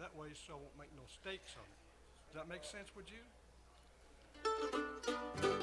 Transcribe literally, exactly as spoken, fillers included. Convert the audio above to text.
That way, so I won't make no mistakes on it. Does that make sense with you?